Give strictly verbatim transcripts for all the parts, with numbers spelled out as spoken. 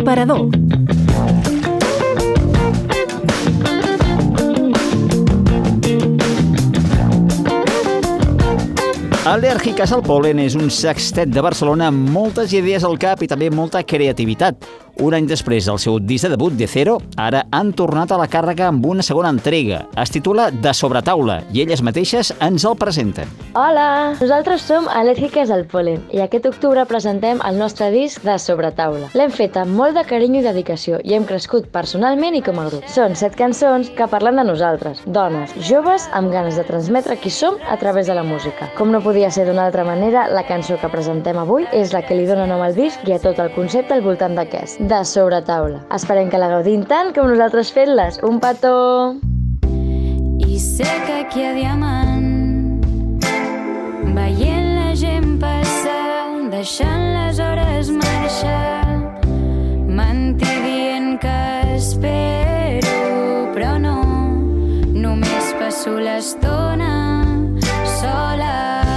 L'aparador. Al·lèrgiques al pol·len és un sextet de Barcelona amb moltes idees al cap i també molta creativitat. Un any després del seu disc de debut, De Cero, ara han tornat a la càrrega amb una segona entrega. Es titula De Sobretaula i elles mateixes ens el presenten. Hola! Nosaltres som al·lèrgiques al pol·len i aquest octubre presentem el nostre disc De Sobretaula. L'hem fet amb molt de carinyo i dedicació i hem crescut personalment i com a grup. Són set cançons que parlen de nosaltres, dones, joves, amb ganes de transmetre qui som a través de la música. Com no podia ser d'una altra manera, la cançó que presentem avui és la que li dona nom al disc i a tot el concepte al voltant d'aquest. De Sobretaula. Esperem que la gaudim tant com nosaltres fent-les. Un petó! I sé que aquí a Diamant, veient la gent passar, deixant les hores marxar, mentir dient que espero, però no, només passo l'estona sola.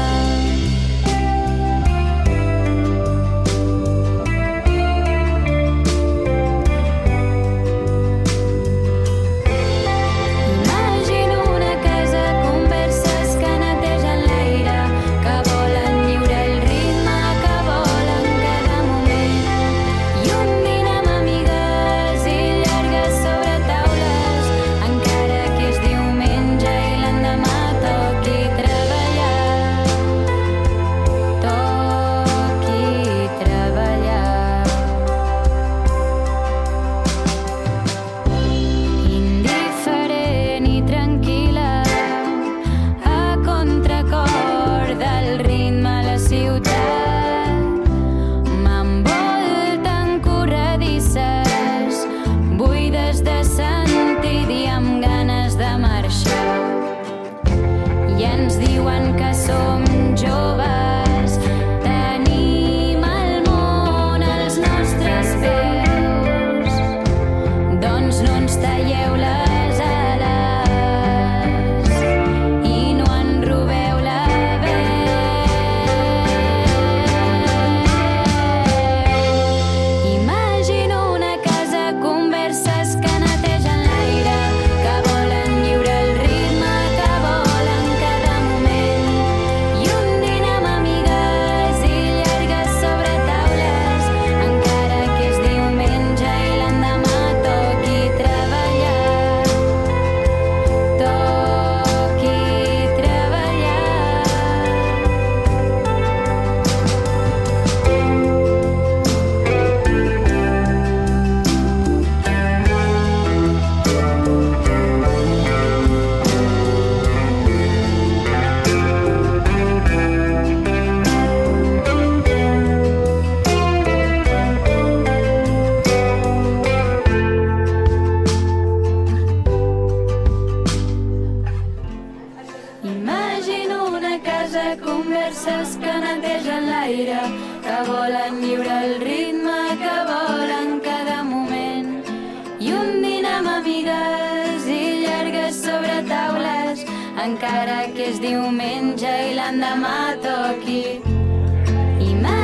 converses que netegen l'aire, que volen lliure el ritme, que volen cada moment. I un dinar amb amigues i llargues sobre taules, encara que és diumenge i l'endemà toqui.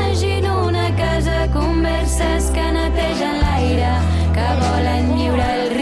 Imagino una casa, converses que netegen l'aire, que volen lliure el ritme,